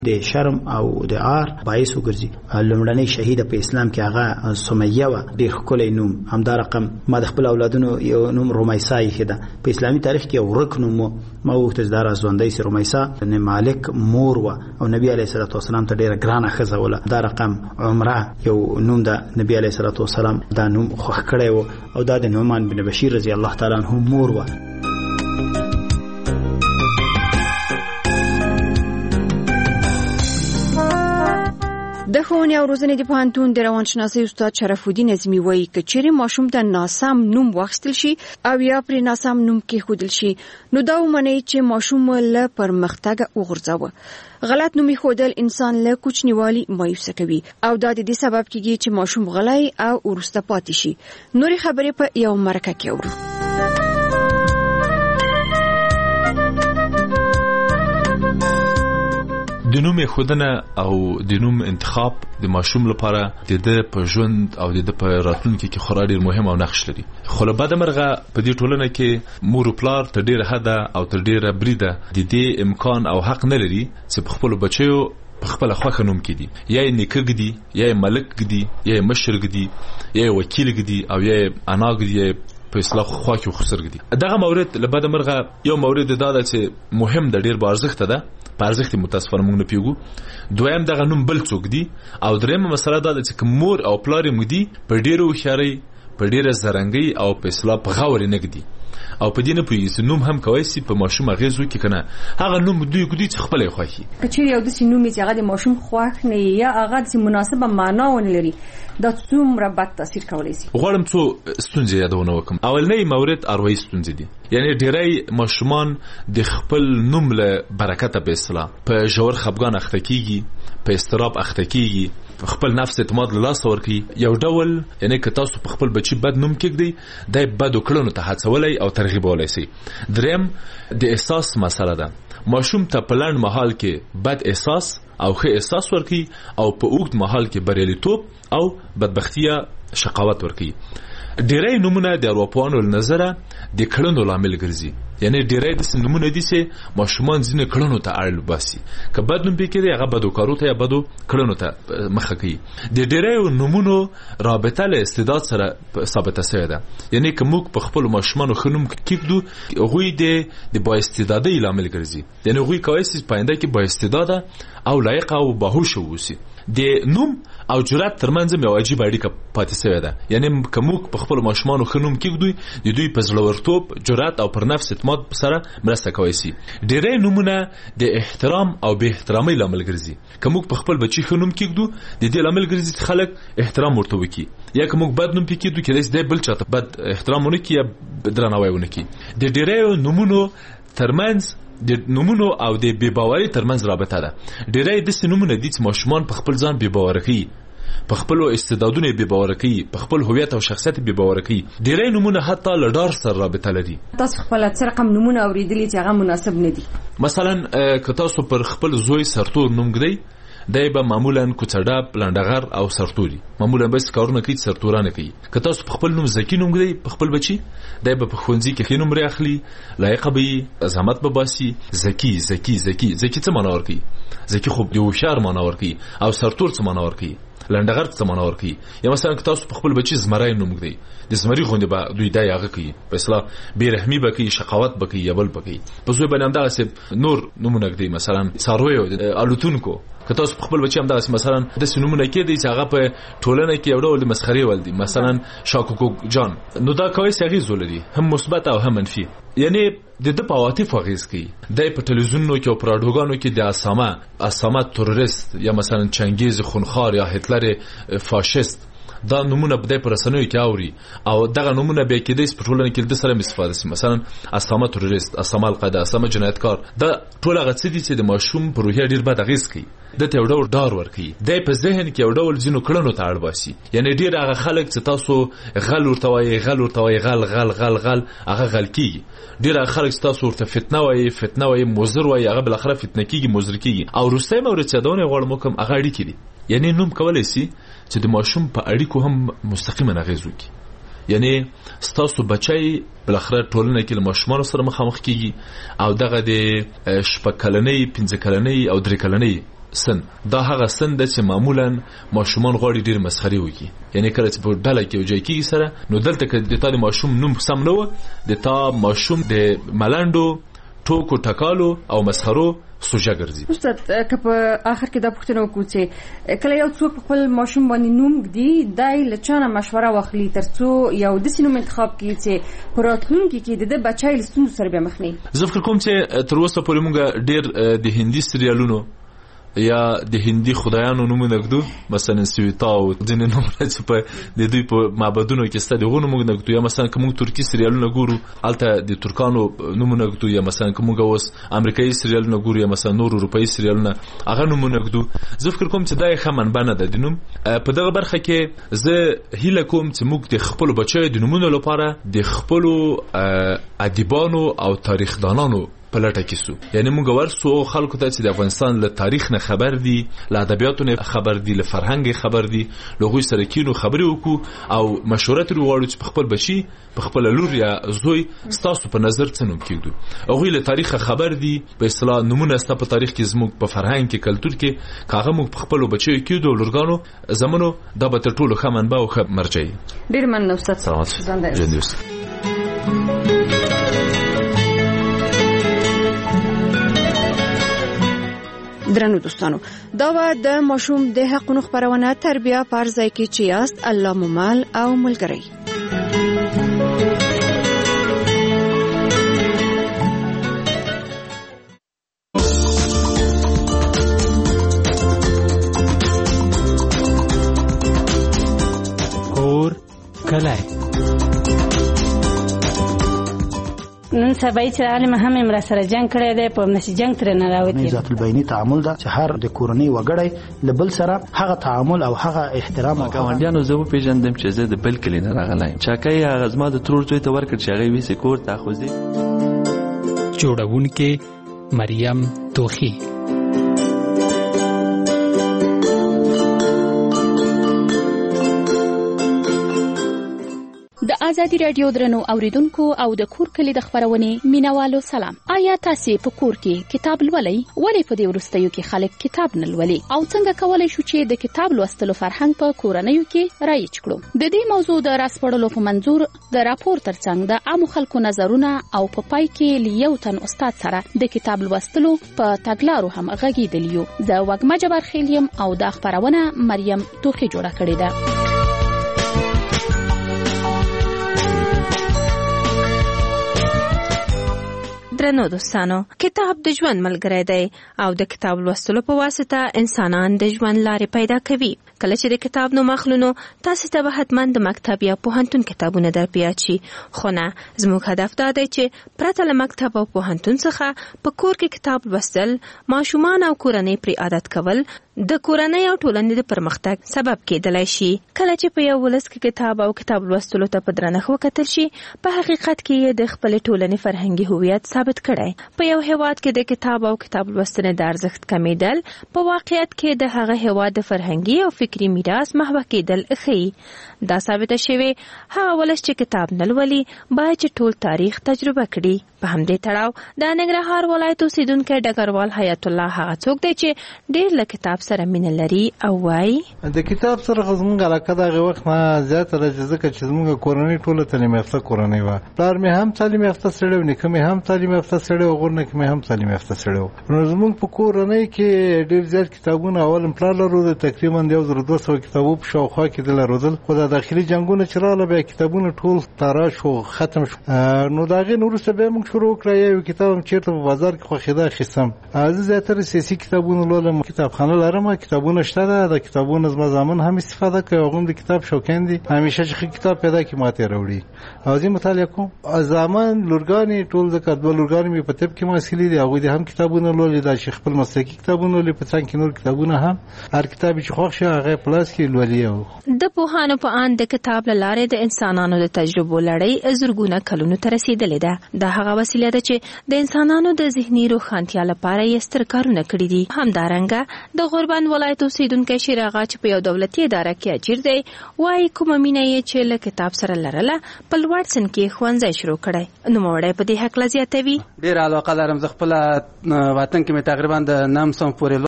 د شرم او د عار باعث وګرځي. لومړنۍ شهیده په اسلام کې هغه سمیه و، ډېر ښکلی نوم. همدا رقم ما د خپل اولادونو یو نوم رومیسا ایښی ده. په اسلامي تاریخ کې یو ورک نوم و. ما وغوښتل چې دا راژوندی سي. رومیسا بن مالک مور و او نبي علیه الصلاة والسلام ته ډېره ګرانه ښځه وله. دا رقم عمره یو نوم ده. نبي علیه الصلاة والسلام دا نوم خوښ کړی و او دا د نعمان بن بشیر رضی الله تعالی عنه مور و. د ښوونې او روزنې د پوهنتون د روانشناسۍ استاد شرف الدین اعظمي وایي که چیرې ماشوم ته ناسم نوم واخیستل شي او یا پرې ناسم نوم کېښودل شي نو دا ومنئ چې ماشوم له پرمختګه وغورځوه. غلط نوم ایښودل انسان له کوچنیوالي مایوسه کوي او دا د دې سبب کېږي چې ماشوم غلی او وروسته پاتې شي. نورې خبرې په یو مرکه کې اورو. د نوم ایښودنه او د نوم انتخاب د ماشوم لپاره د ده په ژوند او د ده په راتلونکي کې خورا ډېر مهم او نقش لري. خو له بده مرغه په دې ټولنه کې مور و پلار تر ډېره حده او تر ډېره بریده د دې امکان او حق نه لري چې په خپلو بچیو په خپله خوښه نوم کېږدي. یا یې نیکه ږدي، یا یې ملک ږدي، یا یې مشر ږدي، یا یې وکیل ږدي او یا یې انا ږدي، یا په اصطلاح خوا کې خسر ږدي. دغه مورد له بده مرغه یو مورد دا ده چې مهم ده، ډېر با ارزښته ده. په ارزښت متاسفانه موږ نه پیږو. دویم دغه نوم بل څوک دي او دریمه مسله دا ده چې مور او پلار یې مږدي په ډېره هوښیارۍ، په ډېره زرنګۍ او په اصطلاح په غور یې نه ږدي او په دې نه پوهېږي چې نوم هم کولی شي په ماشوم اغېز وکړي که نه. هغه نوم دوی ږدي چې خپله یې خوښي. که چیرې یو داسې نوم چې هغه د ماشوم خوښ نه وي یا هغه داسې مناسبه معنا ونه لري، دا څومره بد تاثیر کولی شي؟ غواړم څو ستونزې یادونه وکړم. اولنی مورد اروايي ستونزې دي. یعنی ډېری ماشومان د خپل نوم له برکته په اصطلاح په ژور خفګان اخته کېږي، په اضطراب اخته کېږي، خپل نفس اعتماد له لاسه ورکوي. یو ډول یعنی که تاسو په خپل بچي بد نوم کېږدئ، دی بدو کړنو ته هڅولی او ترغیبولی شي. دریم د احساس مسله ده. ماشوم ته په لنډ مهال کې بد احساس او ښه احساس ورکوي او په اوږد مهال کې بریالیتوب او بدبختي یا شقاوت ورکوي. ډېری نومونه د ارواپوهانو له نظره د کړنو لامل ګرځي. یعنی ډېری داسې نومونه دي چې ماشومان ځینې کړنو ته اړ باسي. که بد نوم پې کېدی هغه بدو کارو ته یا بدو کړنو ته مخه کوي. د ډېریو نومونو رابطه له استعداد سره ثابته شوې ده. یعنی که موږ په خپلو ماشومانو ښه نوم کېږدو، هغوی د بااستعدادۍ لامل ګرځي. یعنی هغوی کولی شي په آینده کې بااستعداده او لایقه او باهوشه واوسي. د نوم او جرأت ترمنځ یو عجیبه اړیکه پاتې شوې ده. یعنی که موږ په خپلو ماشومانو ښه نوم کېږدو، د دوی په زړورتوب، جرأت او پر نفس اعتماد سره مرسته کولی شي. ډېری نومونه د احترام او بې احترامۍ لامل ګرځي. که موږ په خپل بچي ښه نوم کېږدو، د دې لامل ګرځي چې خلک احترام ورته وکړي. یا که موږ بد نوم پې کېږدو، کېدای شي دی بل چاته بد احترام ونه کړي یا درناوی ونه کړي. د ډېریو نومونو ترمنځ د نومونو او د بې باورۍ ترمنځ رابطه ده. ډېری داسې نومونه دي چې ماشومان په خپل ځان بې باوره کوي، په خپلو استعدادونو یې بې باوره کوي، په خپل هویت او شخصیت یې بې باوره کوي. ډېری نومونه حتی له ډار سره رابطه لري. تاسو خپله څه رقم نومونه اورېدلي چې هغه مناسب نه دي؟ مثلا که تاسو پر خپل زوی سرتور نوم ږدئ، دی به معمولا کوڅه‌ډب، لنډغر او سرتوري. معمولا بس کارونه کوي چې سرتورانه کوي. که تاسو په خپل نوم زکی نوم ږدئ په خپل بچي، دی به په ښوونځي کې ښې نومرې اخلي، لایقه به وي، زحمت به باسي. زکی زکی زکی زکی څه معنا ورکوي؟ زکی خو د هوښیار معنا ورکوي. او سرتور څه معنا ورکوي؟ لنډغر څه معنا ورکوي؟ یا مثلا که تاسو په خپل بچي زمری نوم ږدئ، د زمري غوندې به دوی دی هغه کوي، په اصطلاح بېرحمي به کوي، شقاوت به کوي یا بل به کوي. په زوی باندې همدغسې نور نومونه ږدئ، مثلا څارویو، الوتونکو. که تاسو په خپل بچي همدغسې مثلا داسې نومونه کېدئ چې هغه په ټولنه کې یو ډول د مسخرې وړ دي، مثلا شاکوکو جان، نو دا کولی شي اغېز ولري، هم مثبت او هم منفي. یعنی د ده په عواطفو اغېز کوي. دی په تلویزیونونو کې او په راډیوګانو کې د اسامه تروریست یا مثلا چنګیز خونخوار یا هتلر فاشیست، دا نمونه بدای پر رسنیو کې اوري او دغه نمونه به کېدای شي په ټولنه کې د سره استفاده شي. مثلا اسامه تروریست، اسامه القاعده، اسامه جنایتکار، دا ټول هغه څه دي چې د ماشوم پر روحیه ډیر بد اغېز کوي. د ته یو ډول ډار ورکوي. د په ذهن کې یو ډول ځینو کړنو ته اړ باسي. یعنی ډیر هغه خلک چې تاسو غل ورته وایي، غل هغه غل کیږي. ډیر هغه خلک چې تاسو ورته فتنه وایي، مضر وایي، هغه بل اخره فتنه کیږي، مضر کیږي. او روسي مورد چې دونه غوړم کوم هغه اړیکې دي. یعنی نوم کولای شي چې د ماشوم په اړیکو هم مستقیما اغېز وکړي. یعنی ستاسو بچی بلخره ټولنه کې له ماشومانو سره مخامخ کیږي او دغه د شپږ کلنۍ، 5 کلنۍ او 3 کلنۍ سن دا هغه سن د چې معمولا ماشومان غواړي ډیر مسخري وکړي یعنی کله چې په ډله کې وځي کیږي سره نو دلته کې د تا ماشوم نوم سم نه و د تا ماشوم د ملنډو ټوکو ټکالو او مسخرو سوجا ګرځي. استاد که په اخر کې دا پوښتنه وکړو چې کله یو څوک خپل ماشوم باندې نوم ږدي دای له چانه مشوره واخلي ترڅو یو داسې نوم انتخاب کړي چې په راتلونکي کې د بچای له ستونزو سره به مخ نه وي. زه فکر کوم چې تر اوسه پورې موږ ډیر د هندي سریالونو یا د هندي خدایانو نومونه ږدو مثلا سویتا او ځینې نومونه چې په د دوی په معبدونو کې ستاسو دغه نومونه ږدو یا مثلا کوم ترکی سریالونه ګورو الته د ترکانو نومونه ږدو یا مثلا کوم اوس امریکایي سریالونه ګورو یا مثلا نور اروپایي سریالونه هغه نومونه ږدو. زه فکر کوم چې دا یې خمن بنه ده د نوم په دغه برخه کې زه هیله کوم چې موږ د خپل بچو د نومونو لپاره د خپل ادیبانو او تاریخدانانو په لټه کې سو یعنی موږ ورسو خلکو ته چې د افغانستان له تاریخ نه خبر دي له ادبیاتو نه خبر دي له فرهنګ خبر دي له غوي سره کینو خبرې وکړو او مشوره ترې وغواړو چې په خپل بچي په خپل لور یا زوی ستاسو په نظر څه نوم کېږدو هغوی له تاریخ خبر دي په اصطلاح نمونه ستا په تاریخ کې زموږ په فرهنګ کې کلتور کې کاغه موږ په خپل بچو کېږدو لورګانو زمونو دا به تر ټولو ښه منبع او ښه مرجع ډېر مننه استاد. سلامت درنو دوستانو دا و د ماشوم د حقونو خبرونه تربیه پر ځای کې چې یاست الله ممال او ملګری. کور کلای نن سبا چې عالم هم امر سره جنگ کړی دی په نشي جنگ تر نه راوتی ذات البینی تعامل دا چې هر د کورنۍ وګړی لبل سره هغه تعامل او هغه احترام او ګاونډیانو زه پیژندم چې زه د بل کلی نه راغلایم چاکای هغه زما د ترور زوی ته ورکړ چې هغه ویسه کور ته خوځي. جوړونکې مریم توخی. د آزادي رادیو درنو اوریدونکو او د کور کلی د خبرونه مینوالو سلام. آیا تاسو په کور کې کتاب لولئ؟ ولې په دې ورستیو کې خلک کتاب نه لولي او څنګه کولای شو چې د کتاب لوستلو فرهنګ په کورنیو کې رایج کړو؟ د دې موضوع د راسپړلو په منظور د راپور ترڅنګ د عامو خلکو نظرونه او په پای کې لیو تن استاد سره د کتاب لوستلو په تګلارو هم غږیدلیو. زه وګما جبر خیلیم او د خبرونه مریم توخی جوړه کړې ده. درنو دوستانو کتاب د ژوند ملګری دی او د کتاب لوستلو په واسطه انسانان د ژوند لارې پیدا کوي. کله چې د کتاب نوم اخلو تاسو ته به حتما د مکتب یا پوهنتون کتابونه در پیاد شي خو نه زموږ هدف دا دی چې پرته له مکتب او پوهنتون څخه په کور کې کتاب لوستل ماشومان او کورنۍ پرې عادت کول د کورنۍ او ټولنې د پرمختګ سبب کېدلای شي. کله چې په یو ولس کې کتاب او کتاب لوستلو ته په درنښت وکتل شي په حقیقت کې د خپل ټولنې فرهنګي هویت ثابت کړي. په یو هیواد کې د کتاب او کتاب لوستنې د ارزښت کمیدل په واقعیت کې د هغه هیواد د فرهنګي او فکری میراث محو کېدل ښيي. دا ثابت شوی هغه ولس چې کتاب نه لولي باید چې ټول تاریخ تجربه کړي. په همدې تړاو د ننګرهار ولایت اوسیدونکو ډګروال حیات الله هغه څوک دی چې ډېر له کتاب سره مینه لري او وايي د کتاب سره زموږ علاقه دغه وخت ما زیاته راځي ځکه چې زموږ کورنۍ ټوله تعلیم یافته کورنۍ و. پلار مې هم تعلیم یافته سړی و، نیکه مې هم تعلیم یافته سړی و، غورنه کې مې هم تعلیم یافته سړی و. نو زموږ په کورنۍ کې ډېر زیات کتابونه اول پلار لرو تقریبا 1200 کتابو په شاوخوا کې د لرودل خو د داخلي جنگونو چې رااله بیا کتابونه ټول تاراش او ختم شو. نو داغه نورسته به موږ شروع کړی یو کتاب چیرته په بازار کې خوخیده خصم از زیاتره سیاسي کتابونه لولم. کتابخانه لرم، کتابونه شته ده، د کتابونو از زمان هم استفاده کوي. هغه د کتاب شوقین دي، همیشه چې کتاب پیدا کی ماته راوړي او زه مطالعه کوم. زمان لورګانی ټول د کډو لورګانی می په طب کې مسلې دي، هغه د هم کتابونه لولي، د شیخ خپل مسلکي کتابونه لولي، په څنګه نور کتابونه هم هر کتاب چې خوښ شي هغه پلاس کې لولي. د پوهانو په ان د کتاب لاره د انسانانو د تجربو لړۍ زرګونه کلونو ته رسیدلې ده. دا هغه وسیله ده چې د انسانانو د ذهني روښانتیا لپاره یې ستر کارونه کړي دي. همدارنګه د غوربند ولایت اوسیدونکو شیراغا چې په یو دولتي اداره کې اجیر دی وايي کومه مینه یې چې له کتاب سره لرله په لوړسن کې ښوونځی شروع کړی. نو موړی په دې حق لزیاتوي ډېر علاقه لرم. زه خپل وطن کې مې تقریبا د 900 پورې